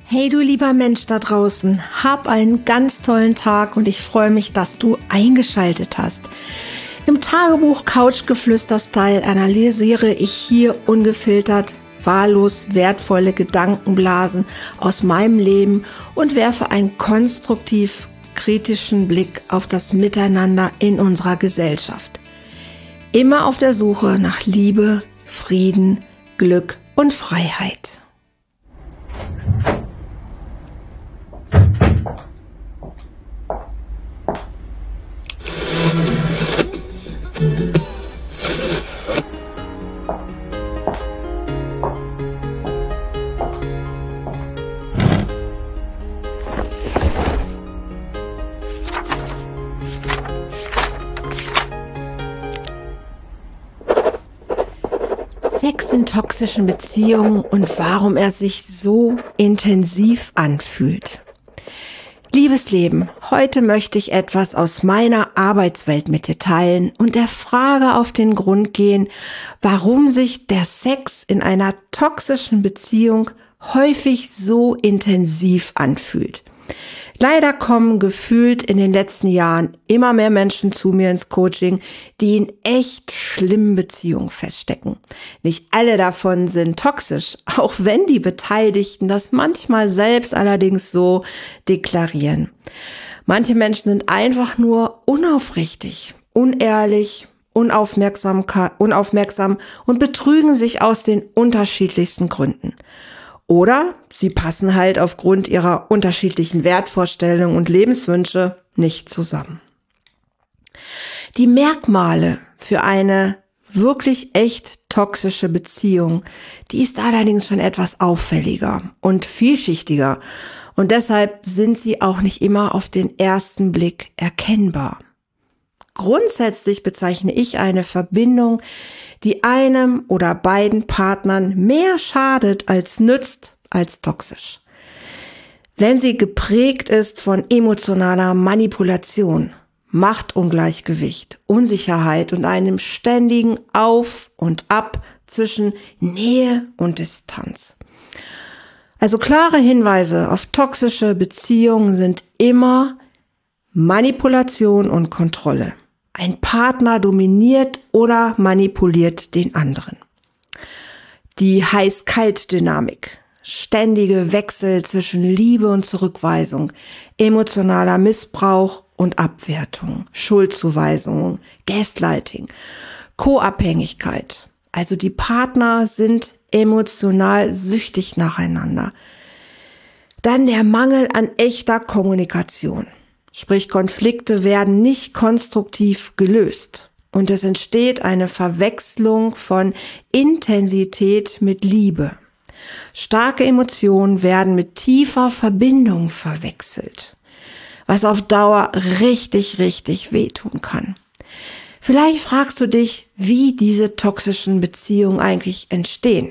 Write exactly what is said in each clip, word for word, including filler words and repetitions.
Hey du lieber Mensch da draußen, hab einen ganz tollen Tag und ich freue mich, dass du eingeschaltet hast. Im Tagebuch Couchgeflüster-Style analysiere ich hier ungefiltert, wahllos wertvolle Gedankenblasen aus meinem Leben und werfe einen konstruktiv kritischen Blick auf das Miteinander in unserer Gesellschaft. Immer auf der Suche nach Liebe, Frieden, Glück und Freiheit. Sex in toxischen Beziehungen und warum er sich so intensiv anfühlt. Liebes Leben, heute möchte ich etwas aus meiner Arbeitswelt mit dir teilen und der Frage auf den Grund gehen, warum sich der Sex in einer toxischen Beziehung häufig so intensiv anfühlt. Leider kommen gefühlt in den letzten Jahren immer mehr Menschen zu mir ins Coaching, die in echt schlimmen Beziehungen feststecken. Nicht alle davon sind toxisch, auch wenn die Beteiligten das manchmal selbst allerdings so deklarieren. Manche Menschen sind einfach nur unaufrichtig, unehrlich, unaufmerksam, unaufmerksam und betrügen sich aus den unterschiedlichsten Gründen. Oder sie passen halt aufgrund ihrer unterschiedlichen Wertvorstellungen und Lebenswünsche nicht zusammen. Die Merkmale für eine wirklich echt toxische Beziehung, die ist allerdings schon etwas auffälliger und vielschichtiger und deshalb sind sie auch nicht immer auf den ersten Blick erkennbar. Grundsätzlich bezeichne ich eine Verbindung, die einem oder beiden Partnern mehr schadet als nützt, als toxisch. Wenn sie geprägt ist von emotionaler Manipulation, Machtungleichgewicht, Unsicherheit und einem ständigen Auf und Ab zwischen Nähe und Distanz. Also klare Hinweise auf toxische Beziehungen sind immer Manipulation und Kontrolle. Ein Partner dominiert oder manipuliert den anderen. Die Heiß-Kalt-Dynamik, ständige Wechsel zwischen Liebe und Zurückweisung, emotionaler Missbrauch und Abwertung, Schuldzuweisung, Gaslighting, Co-Abhängigkeit. Also die Partner sind emotional süchtig nacheinander. Dann der Mangel an echter Kommunikation. Sprich, Konflikte werden nicht konstruktiv gelöst und es entsteht eine Verwechslung von Intensität mit Liebe. Starke Emotionen werden mit tiefer Verbindung verwechselt, was auf Dauer richtig, richtig wehtun kann. Vielleicht fragst du dich, wie diese toxischen Beziehungen eigentlich entstehen.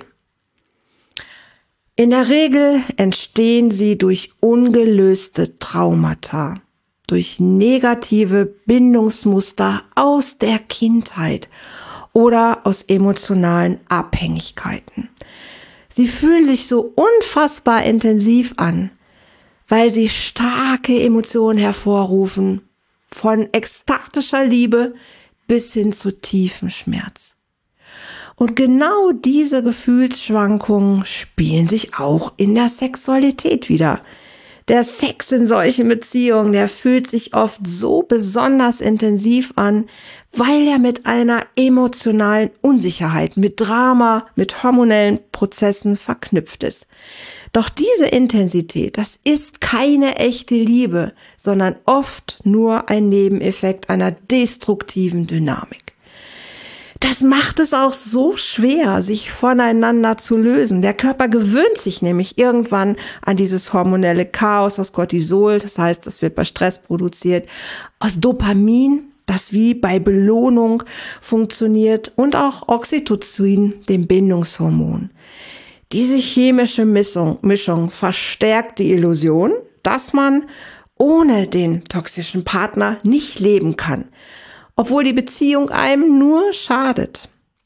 In der Regel entstehen sie durch ungelöste Traumata, durch negative Bindungsmuster aus der Kindheit oder aus emotionalen Abhängigkeiten. Sie fühlen sich so unfassbar intensiv an, weil sie starke Emotionen hervorrufen, von ekstatischer Liebe bis hin zu tiefem Schmerz. Und genau diese Gefühlsschwankungen spielen sich auch in der Sexualität wider. Der Sex in solchen Beziehungen, der fühlt sich oft so besonders intensiv an, weil er mit einer emotionalen Unsicherheit, mit Drama, mit hormonellen Prozessen verknüpft ist. Doch diese Intensität, das ist keine echte Liebe, sondern oft nur ein Nebeneffekt einer destruktiven Dynamik. Das macht es auch so schwer, sich voneinander zu lösen. Der Körper gewöhnt sich nämlich irgendwann an dieses hormonelle Chaos aus Cortisol, das heißt, das wird bei Stress produziert, aus Dopamin, das wie bei Belohnung funktioniert, und auch Oxytocin, dem Bindungshormon. Diese chemische Mischung, Mischung verstärkt die Illusion, dass man ohne den toxischen Partner nicht leben kann, obwohl die Beziehung einem nur schadet.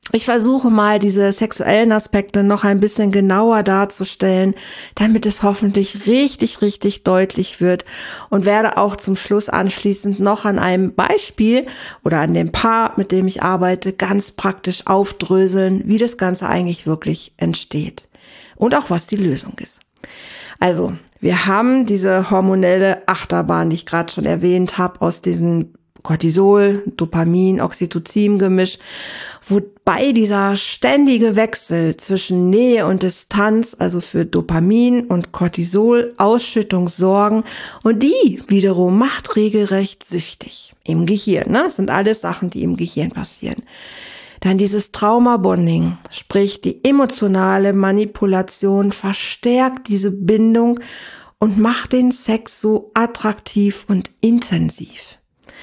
Ich versuche mal, diese sexuellen Aspekte noch ein bisschen genauer darzustellen, damit es hoffentlich richtig, richtig deutlich wird, und werde auch zum Schluss anschließend noch an einem Beispiel oder an dem Paar, mit dem ich arbeite, ganz praktisch aufdröseln, wie das Ganze eigentlich wirklich entsteht und auch was die Lösung ist. Also, wir haben diese hormonelle Achterbahn, die ich gerade schon erwähnt habe, aus diesem Cortisol, Dopamin, Oxytocin-Gemisch, wobei dieser ständige Wechsel zwischen Nähe und Distanz, also für Dopamin und Cortisol-Ausschüttung sorgen, und die wiederum macht regelrecht süchtig im Gehirn. Ne? Das sind alles Sachen, die im Gehirn passieren. Dann dieses Trauma-Bonding, sprich die emotionale Manipulation, verstärkt diese Bindung und macht den Sex so attraktiv und intensiv.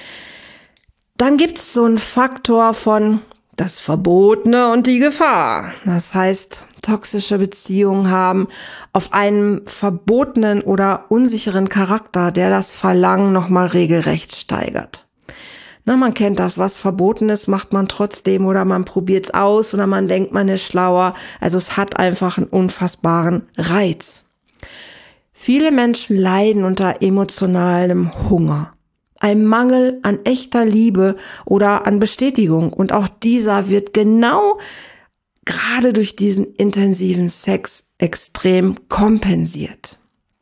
Dann gibt es so einen Faktor von das Verbotene und die Gefahr. Das heißt, toxische Beziehungen haben auf einem verbotenen oder unsicheren Charakter, der das Verlangen nochmal regelrecht steigert. Na, man kennt das, was verboten ist, macht man trotzdem, oder man probiert es aus oder man denkt, man ist schlauer. Also es hat einfach einen unfassbaren Reiz. Viele Menschen leiden unter emotionalem Hunger, einem Mangel an echter Liebe oder an Bestätigung. Und auch dieser wird genau gerade durch diesen intensiven Sex extrem kompensiert.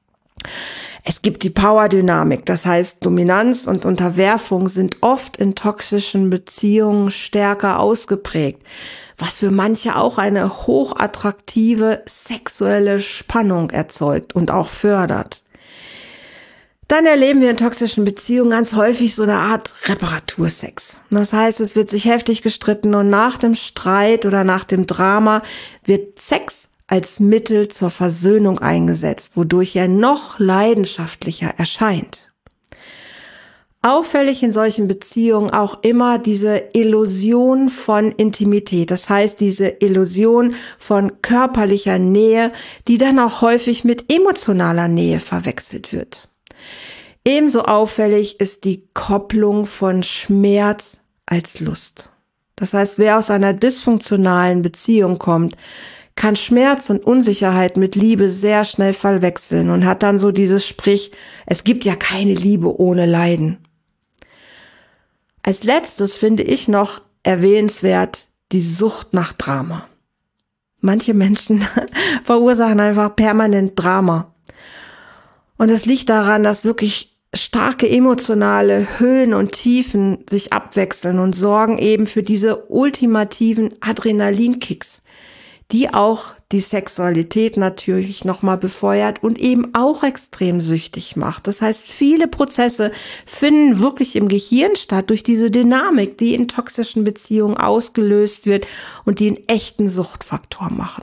Es gibt die Power-Dynamik, das heißt, Dominanz und Unterwerfung sind oft in toxischen Beziehungen stärker ausgeprägt, was für manche auch eine hochattraktive sexuelle Spannung erzeugt und auch fördert. Dann erleben wir in toxischen Beziehungen ganz häufig so eine Art Reparatursex. Das heißt, es wird sich heftig gestritten und nach dem Streit oder nach dem Drama wird Sex als Mittel zur Versöhnung eingesetzt, wodurch er noch leidenschaftlicher erscheint. Auffällig in solchen Beziehungen auch immer diese Illusion von Intimität, das heißt diese Illusion von körperlicher Nähe, die dann auch häufig mit emotionaler Nähe verwechselt wird. Ebenso auffällig ist die Kopplung von Schmerz als Lust. Das heißt, wer aus einer dysfunktionalen Beziehung kommt, kann Schmerz und Unsicherheit mit Liebe sehr schnell verwechseln und hat dann so dieses Sprich, es gibt ja keine Liebe ohne Leiden. Als letztes finde ich noch erwähnenswert die Sucht nach Drama. Manche Menschen verursachen einfach permanent Drama. Und es liegt daran, dass wirklich starke emotionale Höhen und Tiefen sich abwechseln und sorgen eben für diese ultimativen Adrenalinkicks, die auch die Sexualität natürlich nochmal befeuert und eben auch extrem süchtig macht. Das heißt, viele Prozesse finden wirklich im Gehirn statt durch diese Dynamik, die in toxischen Beziehungen ausgelöst wird und die einen echten Suchtfaktor machen.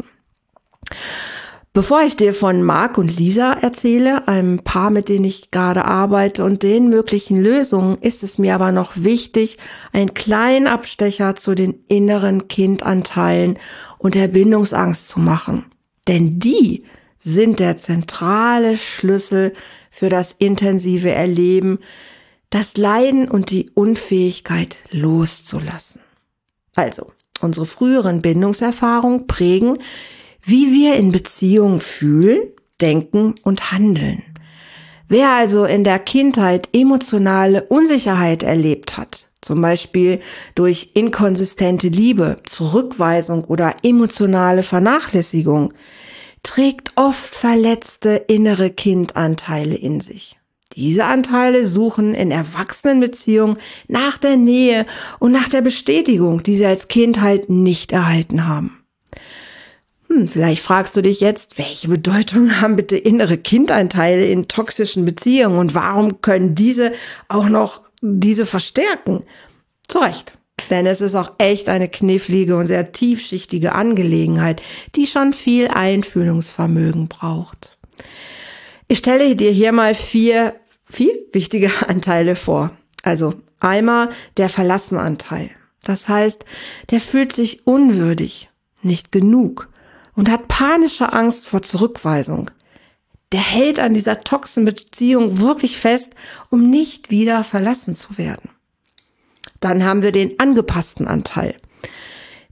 Bevor ich dir von Marc und Lisa erzähle, einem Paar, mit dem ich gerade arbeite, und den möglichen Lösungen, ist es mir aber noch wichtig, einen kleinen Abstecher zu den inneren Kindanteilen und der Bindungsangst zu machen. Denn die sind der zentrale Schlüssel für das intensive Erleben, das Leiden und die Unfähigkeit loszulassen. Also, unsere früheren Bindungserfahrungen prägen, wie wir in Beziehungen fühlen, denken und handeln. Wer also in der Kindheit emotionale Unsicherheit erlebt hat, zum Beispiel durch inkonsistente Liebe, Zurückweisung oder emotionale Vernachlässigung, trägt oft verletzte innere Kindanteile in sich. Diese Anteile suchen in Erwachsenenbeziehungen nach der Nähe und nach der Bestätigung, die sie als Kind halt nicht erhalten haben. Hm, vielleicht fragst du dich jetzt, welche Bedeutung haben bitte innere Kindanteile in toxischen Beziehungen und warum können diese auch noch diese verstärken? Zu Recht, denn es ist auch echt eine knifflige und sehr tiefschichtige Angelegenheit, die schon viel Einfühlungsvermögen braucht. Ich stelle dir hier mal vier, vier wichtige Anteile vor. Also einmal der Verlassenanteil. Das heißt, der fühlt sich unwürdig, nicht genug und hat panische Angst vor Zurückweisung. Der hält an dieser toxischen Beziehung wirklich fest, um nicht wieder verlassen zu werden. Dann haben wir den angepassten Anteil.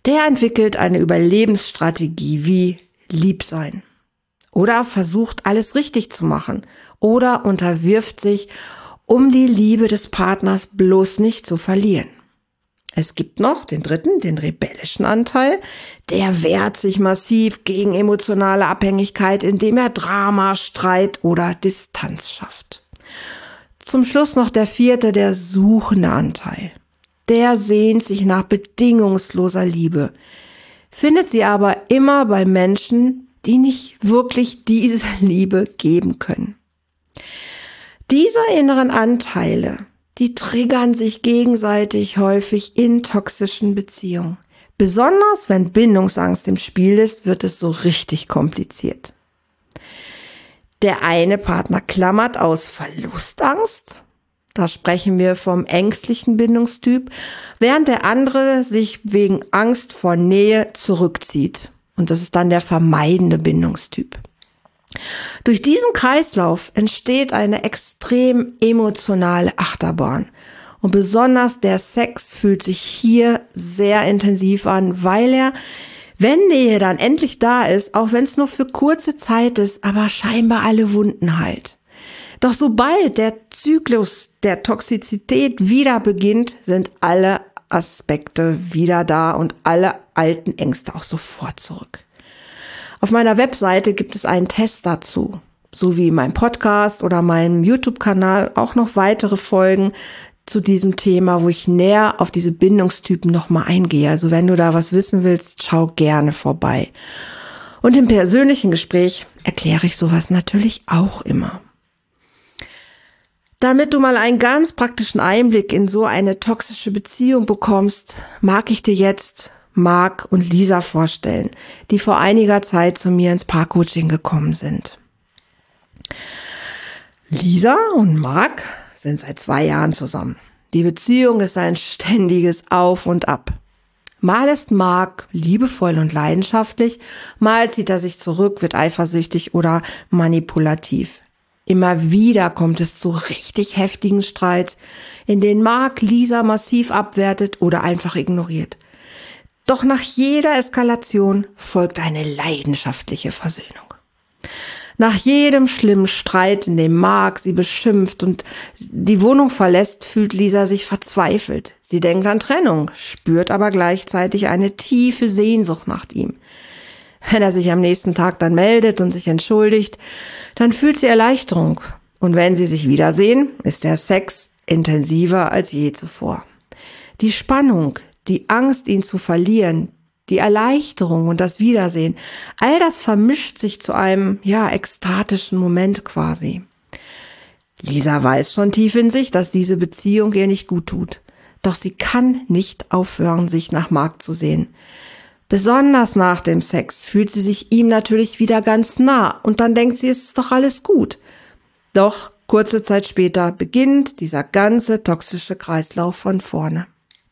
Der entwickelt eine Überlebensstrategie wie lieb sein oder versucht, alles richtig zu machen oder unterwirft sich, um die Liebe des Partners bloß nicht zu verlieren. Es gibt noch den dritten, den rebellischen Anteil. Der wehrt sich massiv gegen emotionale Abhängigkeit, indem er Drama, Streit oder Distanz schafft. Zum Schluss noch der vierte, der suchende Anteil. Der sehnt sich nach bedingungsloser Liebe, findet sie aber immer bei Menschen, die nicht wirklich diese Liebe geben können. Diese inneren Anteile, die triggern sich gegenseitig häufig in toxischen Beziehungen. Besonders wenn Bindungsangst im Spiel ist, wird es so richtig kompliziert. Der eine Partner klammert aus Verlustangst. Da sprechen wir vom ängstlichen Bindungstyp, während der andere sich wegen Angst vor Nähe zurückzieht. Und das ist dann der vermeidende Bindungstyp. Durch diesen Kreislauf entsteht eine extrem emotionale Achterbahn. Und besonders der Sex fühlt sich hier sehr intensiv an, weil er, wenn Nähe dann endlich da ist, auch wenn es nur für kurze Zeit ist, aber scheinbar alle Wunden heilt. Doch sobald der Zyklus der Toxizität wieder beginnt, sind alle Aspekte wieder da und alle alten Ängste auch sofort zurück. Auf meiner Webseite gibt es einen Test dazu, sowie in meinem Podcast oder meinem YouTube-Kanal auch noch weitere Folgen zu diesem Thema, wo ich näher auf diese Bindungstypen nochmal eingehe. Also wenn du da was wissen willst, schau gerne vorbei. Und im persönlichen Gespräch erkläre ich sowas natürlich auch immer. Damit du mal einen ganz praktischen Einblick in so eine toxische Beziehung bekommst, mag ich dir jetzt Marc und Lisa vorstellen, die vor einiger Zeit zu mir ins Paarcoaching gekommen sind. Lisa und Marc sind seit zwei Jahren zusammen. Die Beziehung ist ein ständiges Auf und Ab. Mal ist Marc liebevoll und leidenschaftlich, mal zieht er sich zurück, wird eifersüchtig oder manipulativ. Immer wieder kommt es zu richtig heftigen Streits, in denen Marc Lisa massiv abwertet oder einfach ignoriert. Doch nach jeder Eskalation folgt eine leidenschaftliche Versöhnung. Nach jedem schlimmen Streit, in dem Marc sie beschimpft und die Wohnung verlässt, fühlt Lisa sich verzweifelt. Sie denkt an Trennung, spürt aber gleichzeitig eine tiefe Sehnsucht nach ihm. Wenn er sich am nächsten Tag dann meldet und sich entschuldigt, dann fühlt sie Erleichterung. Und wenn sie sich wiedersehen, ist der Sex intensiver als je zuvor. Die Spannung, die Angst, ihn zu verlieren, die Erleichterung und das Wiedersehen, all das vermischt sich zu einem, ja, ekstatischen Moment quasi. Lisa weiß schon tief in sich, dass diese Beziehung ihr nicht gut tut. Doch sie kann nicht aufhören, sich nach Marc zu sehen. Besonders nach dem Sex fühlt sie sich ihm natürlich wieder ganz nah und dann denkt sie, es ist doch alles gut. Doch kurze Zeit später beginnt dieser ganze toxische Kreislauf von vorne.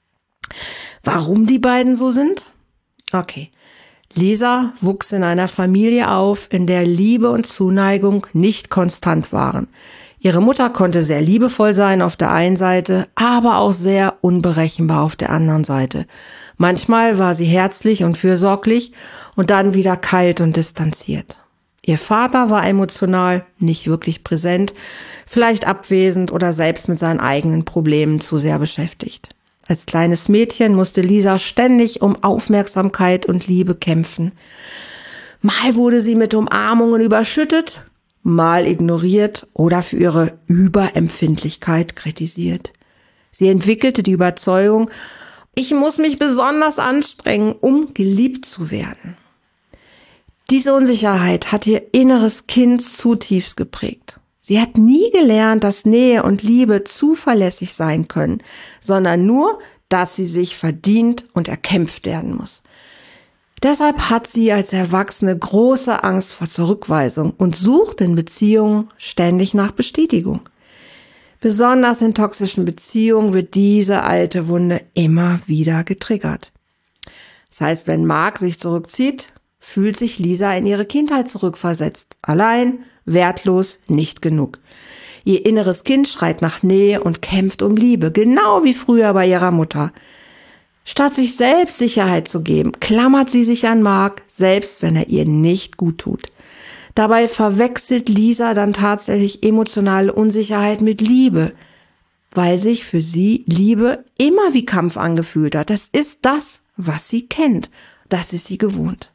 Warum die beiden so sind? Okay. Lisa wuchs in einer Familie auf, in der Liebe und Zuneigung nicht konstant waren. Ihre Mutter konnte sehr liebevoll sein auf der einen Seite, aber auch sehr unberechenbar auf der anderen Seite. Manchmal war sie herzlich und fürsorglich und dann wieder kalt und distanziert. Ihr Vater war emotional nicht wirklich präsent, vielleicht abwesend oder selbst mit seinen eigenen Problemen zu sehr beschäftigt. Als kleines Mädchen musste Lisa ständig um Aufmerksamkeit und Liebe kämpfen. Mal wurde sie mit Umarmungen überschüttet, mal ignoriert oder für ihre Überempfindlichkeit kritisiert. Sie entwickelte die Überzeugung, ich muss mich besonders anstrengen, um geliebt zu werden. Diese Unsicherheit hat ihr inneres Kind zutiefst geprägt. Sie hat nie gelernt, dass Nähe und Liebe zuverlässig sein können, sondern nur, dass sie sich verdient und erkämpft werden muss. Deshalb hat sie als Erwachsene große Angst vor Zurückweisung und sucht in Beziehungen ständig nach Bestätigung. Besonders in toxischen Beziehungen wird diese alte Wunde immer wieder getriggert. Das heißt, wenn Marc sich zurückzieht, fühlt sich Lisa in ihre Kindheit zurückversetzt. Allein, wertlos, nicht genug. Ihr inneres Kind schreit nach Nähe und kämpft um Liebe, genau wie früher bei ihrer Mutter. Statt sich selbst Sicherheit zu geben, klammert sie sich an Mark, selbst wenn er ihr nicht gut tut. Dabei verwechselt Lisa dann tatsächlich emotionale Unsicherheit mit Liebe, weil sich für sie Liebe immer wie Kampf angefühlt hat. Das ist das, was sie kennt. Das ist sie gewohnt.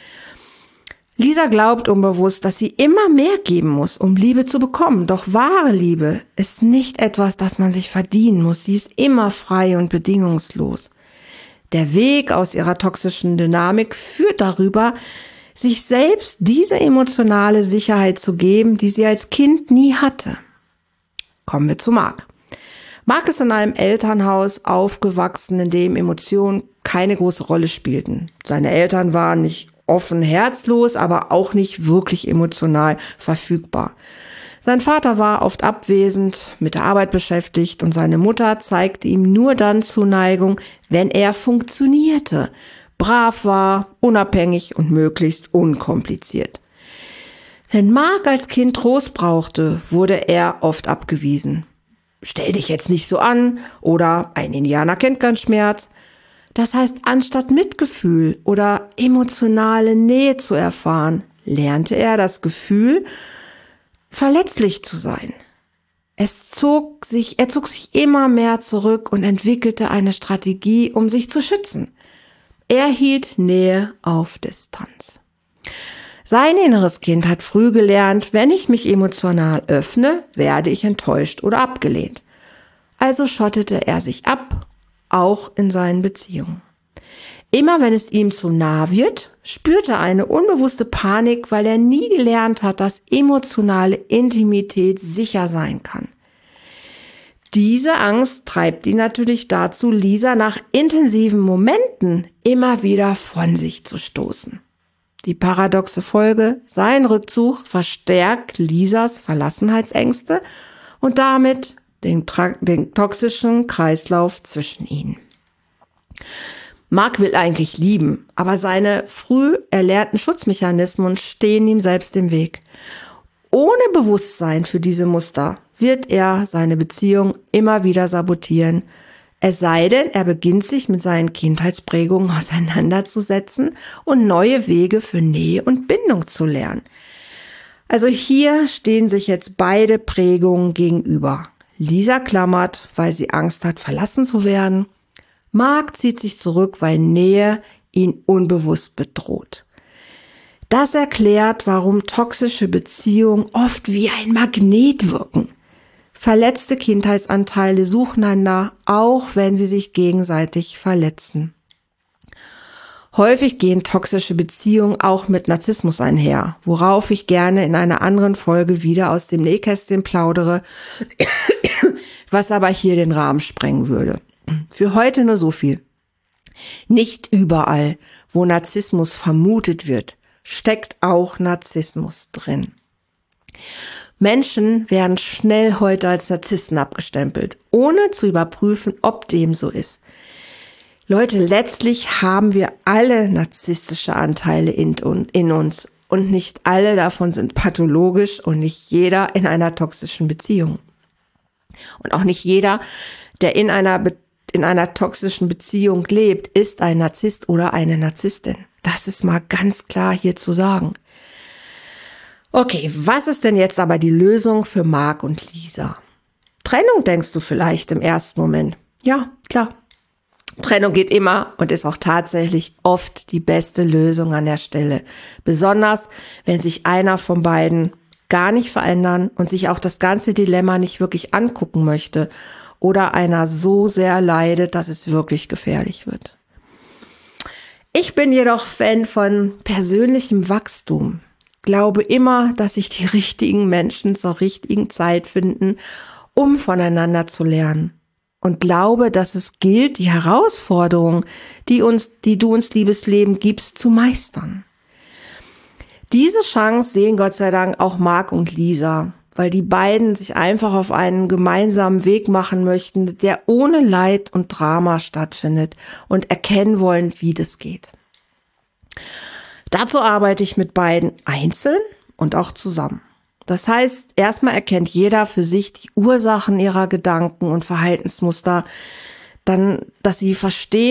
Lisa glaubt unbewusst, dass sie immer mehr geben muss, um Liebe zu bekommen. Doch wahre Liebe ist nicht etwas, das man sich verdienen muss. Sie ist immer frei und bedingungslos. Der Weg aus ihrer toxischen Dynamik führt darüber, sich selbst diese emotionale Sicherheit zu geben, die sie als Kind nie hatte. Kommen wir zu Mark. Mark ist in einem Elternhaus aufgewachsen, in dem Emotionen keine große Rolle spielten. Seine Eltern waren nicht offen, herzlos, aber auch nicht wirklich emotional verfügbar. Sein Vater war oft abwesend, mit der Arbeit beschäftigt und seine Mutter zeigte ihm nur dann Zuneigung, wenn er funktionierte, brav war, unabhängig und möglichst unkompliziert. Wenn Mark als Kind Trost brauchte, wurde er oft abgewiesen. Stell dich jetzt nicht so an oder ein Indianer kennt keinen Schmerz. Das heißt, anstatt Mitgefühl oder emotionale Nähe zu erfahren, lernte er das Gefühl, verletzlich zu sein. Es zog sich, er zog sich immer mehr zurück und entwickelte eine Strategie, um sich zu schützen. Er hielt Nähe auf Distanz. Sein inneres Kind hat früh gelernt, wenn ich mich emotional öffne, werde ich enttäuscht oder abgelehnt. Also schottete er sich ab, auch in seinen Beziehungen. Immer wenn es ihm zu nah wird, spürt er eine unbewusste Panik, weil er nie gelernt hat, dass emotionale Intimität sicher sein kann. Diese Angst treibt ihn natürlich dazu, Lisa nach intensiven Momenten immer wieder von sich zu stoßen. Die paradoxe Folge, sein Rückzug verstärkt Lisas Verlassenheitsängste und damit den, den toxischen Kreislauf zwischen ihnen. Mark will eigentlich lieben, aber seine früh erlernten Schutzmechanismen stehen ihm selbst im Weg. Ohne Bewusstsein für diese Muster wird er seine Beziehung immer wieder sabotieren, es sei denn, er beginnt sich mit seinen Kindheitsprägungen auseinanderzusetzen und neue Wege für Nähe und Bindung zu lernen. Also hier stehen sich jetzt beide Prägungen gegenüber. Lisa klammert, weil sie Angst hat, verlassen zu werden. Mark zieht sich zurück, weil Nähe ihn unbewusst bedroht. Das erklärt, warum toxische Beziehungen oft wie ein Magnet wirken. Verletzte Kindheitsanteile suchen einander, auch wenn sie sich gegenseitig verletzen. Häufig gehen toxische Beziehungen auch mit Narzissmus einher, worauf ich gerne in einer anderen Folge wieder aus dem Nähkästchen plaudere, was aber hier den Rahmen sprengen würde. Für heute nur so viel. Nicht überall, wo Narzissmus vermutet wird, steckt auch Narzissmus drin. Menschen werden schnell heute als Narzissten abgestempelt, ohne zu überprüfen, ob dem so ist. Leute, letztlich haben wir alle narzisstische Anteile in, in uns und nicht alle davon sind pathologisch und nicht jeder in einer toxischen Beziehung. Und auch nicht jeder, der in einer, Be- in einer toxischen Beziehung lebt, ist ein Narzisst oder eine Narzisstin. Das ist mal ganz klar hier zu sagen. Okay, was ist denn jetzt aber die Lösung für Mark und Lisa? Trennung, denkst du vielleicht im ersten Moment? Ja, klar. Trennung geht immer und ist auch tatsächlich oft die beste Lösung an der Stelle. Besonders, wenn sich einer von beiden gar nicht verändern und sich auch das ganze Dilemma nicht wirklich angucken möchte oder einer so sehr leidet, dass es wirklich gefährlich wird. Ich bin jedoch Fan von persönlichem Wachstum. Glaube immer, dass sich die richtigen Menschen zur richtigen Zeit finden, um voneinander zu lernen. Und glaube, dass es gilt, die Herausforderungen, die uns, die du uns, liebes Leben, gibst, zu meistern. Diese Chance sehen Gott sei Dank auch Mark und Lisa, weil die beiden sich einfach auf einen gemeinsamen Weg machen möchten, der ohne Leid und Drama stattfindet und erkennen wollen, wie das geht. Dazu arbeite ich mit beiden einzeln und auch zusammen. Das heißt, erstmal erkennt jeder für sich die Ursachen ihrer Gedanken und Verhaltensmuster, dann, dass sie verstehen,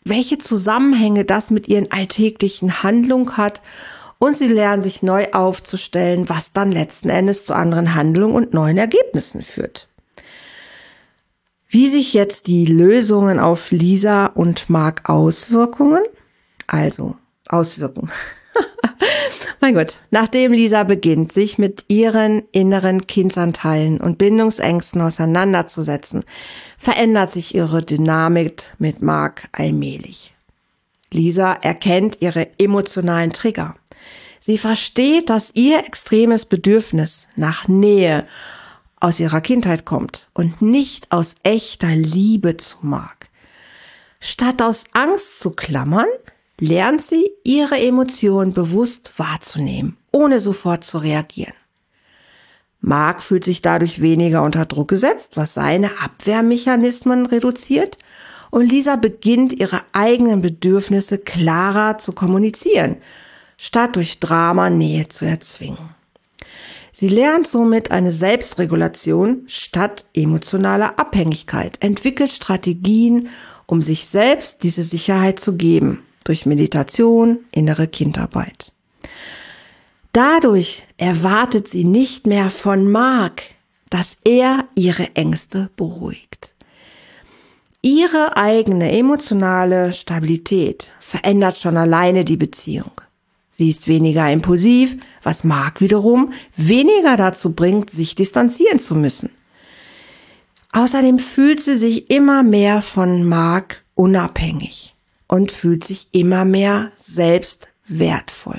welche Zusammenhänge das mit ihren alltäglichen Handlungen hat, und sie lernen sich neu aufzustellen, was dann letzten Endes zu anderen Handlungen und neuen Ergebnissen führt. Wie sich jetzt die Lösungen auf Lisa und Mark auswirkungen? Also, auswirken. Mein Gott, nachdem Lisa beginnt, sich mit ihren inneren Kindsanteilen und Bindungsängsten auseinanderzusetzen, verändert sich ihre Dynamik mit Mark allmählich. Lisa erkennt ihre emotionalen Trigger. Sie versteht, dass ihr extremes Bedürfnis nach Nähe aus ihrer Kindheit kommt und nicht aus echter Liebe zu Mark. Statt aus Angst zu klammern, lernt sie, ihre Emotionen bewusst wahrzunehmen, ohne sofort zu reagieren. Mark fühlt sich dadurch weniger unter Druck gesetzt, was seine Abwehrmechanismen reduziert, und Lisa beginnt, ihre eigenen Bedürfnisse klarer zu kommunizieren, statt durch Drama Nähe zu erzwingen. Sie lernt somit eine Selbstregulation statt emotionaler Abhängigkeit, entwickelt Strategien, um sich selbst diese Sicherheit zu geben, durch Meditation, innere Kindarbeit. Dadurch erwartet sie nicht mehr von Mark, dass er ihre Ängste beruhigt. Ihre eigene emotionale Stabilität verändert schon alleine die Beziehung. Sie ist weniger impulsiv, was Mark wiederum weniger dazu bringt, sich distanzieren zu müssen. Außerdem fühlt sie sich immer mehr von Mark unabhängig und fühlt sich immer mehr selbst wertvoll.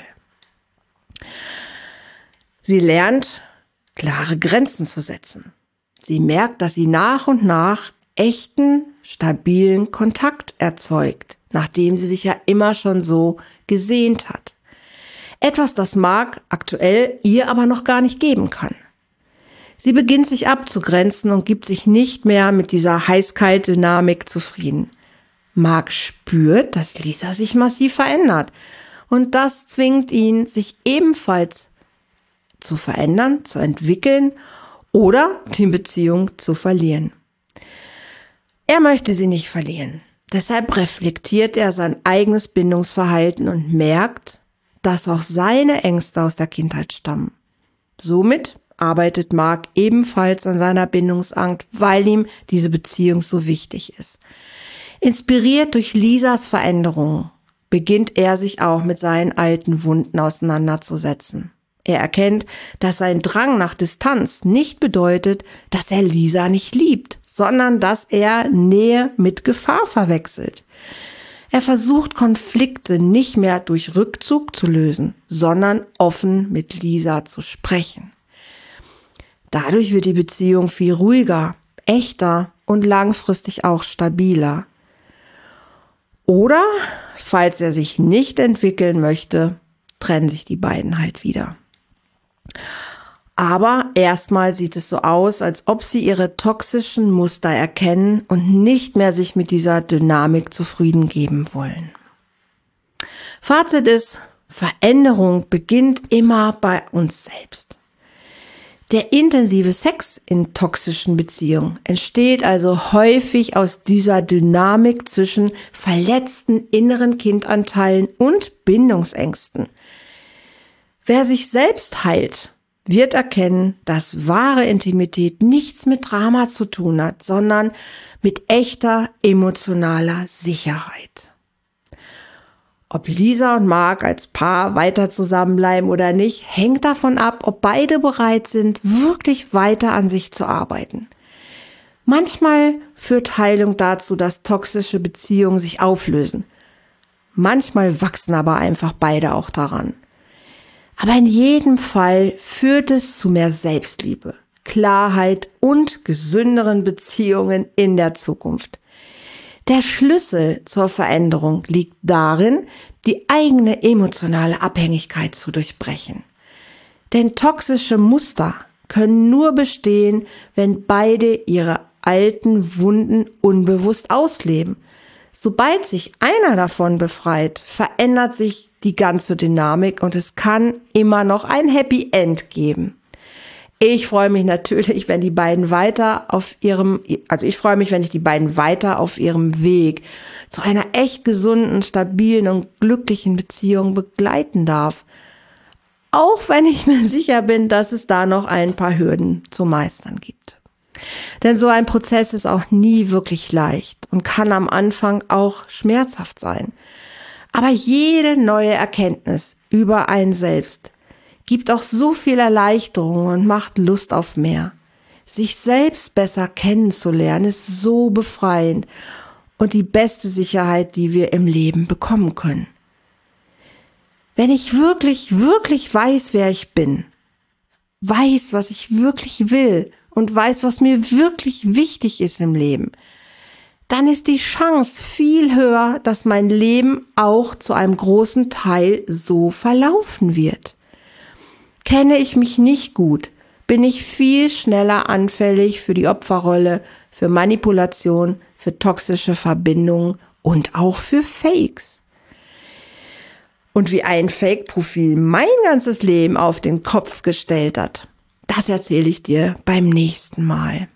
Sie lernt, klare Grenzen zu setzen. Sie merkt, dass sie nach und nach echten, stabilen Kontakt erzeugt, nachdem sie sich ja immer schon so gesehnt hat. Etwas, das Mark aktuell ihr aber noch gar nicht geben kann. Sie beginnt sich abzugrenzen und gibt sich nicht mehr mit dieser heiß-kalt-Dynamik zufrieden. Mark spürt, dass Lisa sich massiv verändert, und das zwingt ihn, sich ebenfalls zu verändern, zu entwickeln oder die Beziehung zu verlieren. Er möchte sie nicht verlieren. Deshalb reflektiert er sein eigenes Bindungsverhalten und merkt, dass auch seine Ängste aus der Kindheit stammen. Somit arbeitet Mark ebenfalls an seiner Bindungsangst, weil ihm diese Beziehung so wichtig ist. Inspiriert durch Lisas Veränderungen beginnt er sich auch mit seinen alten Wunden auseinanderzusetzen. Er erkennt, dass sein Drang nach Distanz nicht bedeutet, dass er Lisa nicht liebt, sondern dass er Nähe mit Gefahr verwechselt. Er versucht, Konflikte nicht mehr durch Rückzug zu lösen, sondern offen mit Lisa zu sprechen. Dadurch wird die Beziehung viel ruhiger, echter und langfristig auch stabiler. Oder, falls er sich nicht entwickeln möchte, trennen sich die beiden halt wieder. Aber erstmal sieht es so aus, als ob sie ihre toxischen Muster erkennen und nicht mehr sich mit dieser Dynamik zufrieden geben wollen. Fazit ist, Veränderung beginnt immer bei uns selbst. Der intensive Sex in toxischen Beziehungen entsteht also häufig aus dieser Dynamik zwischen verletzten inneren Kindanteilen und Bindungsängsten. Wer sich selbst heilt, wird erkennen, dass wahre Intimität nichts mit Drama zu tun hat, sondern mit echter emotionaler Sicherheit. Ob Lisa und Mark als Paar weiter zusammenbleiben oder nicht, hängt davon ab, ob beide bereit sind, wirklich weiter an sich zu arbeiten. Manchmal führt Heilung dazu, dass toxische Beziehungen sich auflösen. Manchmal wachsen aber einfach beide auch daran. Aber in jedem Fall führt es zu mehr Selbstliebe, Klarheit und gesünderen Beziehungen in der Zukunft. Der Schlüssel zur Veränderung liegt darin, die eigene emotionale Abhängigkeit zu durchbrechen. Denn toxische Muster können nur bestehen, wenn beide ihre alten Wunden unbewusst ausleben. Sobald sich einer davon befreit, verändert sich die ganze Dynamik und es kann immer noch ein Happy End geben. Ich freue mich natürlich, wenn die beiden weiter auf ihrem, also ich freue mich, wenn ich die beiden weiter auf ihrem Weg zu einer echt gesunden, stabilen und glücklichen Beziehung begleiten darf. Auch wenn ich mir sicher bin, dass es da noch ein paar Hürden zu meistern gibt. Denn so ein Prozess ist auch nie wirklich leicht und kann am Anfang auch schmerzhaft sein. Aber jede neue Erkenntnis über einen selbst gibt auch so viel Erleichterung und macht Lust auf mehr. Sich selbst besser kennenzulernen ist so befreiend und die beste Sicherheit, die wir im Leben bekommen können. Wenn ich wirklich, wirklich weiß, wer ich bin, weiß, was ich wirklich will und weiß, was mir wirklich wichtig ist im Leben, dann ist die Chance viel höher, dass mein Leben auch zu einem großen Teil so verlaufen wird. Kenne ich mich nicht gut, bin ich viel schneller anfällig für die Opferrolle, für Manipulation, für toxische Verbindungen und auch für Fakes. Und wie ein Fake-Profil mein ganzes Leben auf den Kopf gestellt hat, das erzähle ich dir beim nächsten Mal.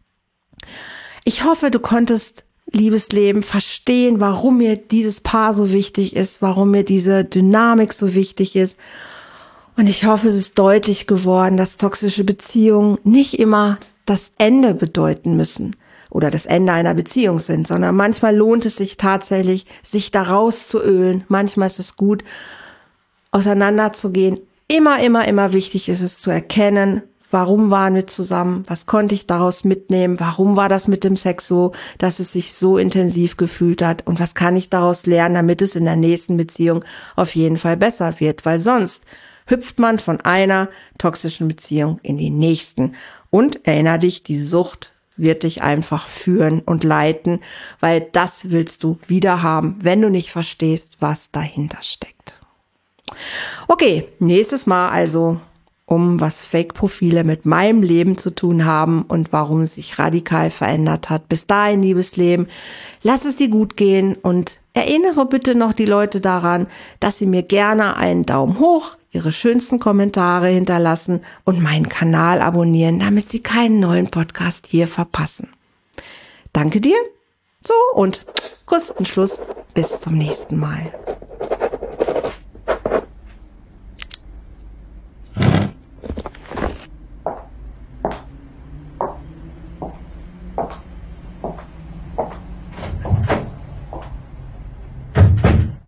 Ich hoffe, du konntest, liebes Leben, verstehen, warum mir dieses Paar so wichtig ist, warum mir diese Dynamik so wichtig ist. Und ich hoffe, es ist deutlich geworden, dass toxische Beziehungen nicht immer das Ende bedeuten müssen oder das Ende einer Beziehung sind, sondern manchmal lohnt es sich tatsächlich, sich da rauszuölen. Manchmal ist es gut, auseinanderzugehen. Immer, immer, immer wichtig ist es zu erkennen, warum waren wir zusammen, was konnte ich daraus mitnehmen, warum war das mit dem Sex so, dass es sich so intensiv gefühlt hat und was kann ich daraus lernen, damit es in der nächsten Beziehung auf jeden Fall besser wird, weil sonst hüpft man von einer toxischen Beziehung in die nächsten. Und erinnere dich, die Sucht wird dich einfach führen und leiten, weil das willst du wieder haben, wenn du nicht verstehst, was dahinter steckt. Okay, nächstes Mal also, um was Fake-Profile mit meinem Leben zu tun haben und warum es sich radikal verändert hat. Bis dahin, liebes Leben, lass es dir gut gehen und erinnere bitte noch die Leute daran, dass sie mir gerne einen Daumen hoch, ihre schönsten Kommentare hinterlassen und meinen Kanal abonnieren, damit sie keinen neuen Podcast hier verpassen. Danke dir. So und Kuss und Schluss. Bis zum nächsten Mal.